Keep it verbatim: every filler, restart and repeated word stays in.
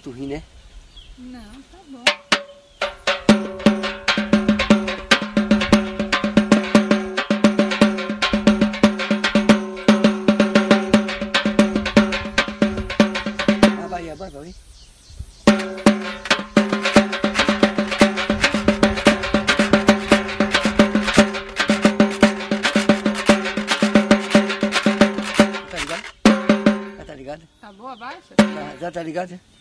muito ruim, né? Não, tá bom. Ah, vai, vai, vai. Tá ligado? Já tá ligado? Tá boa a baixa? Já, já tá ligado?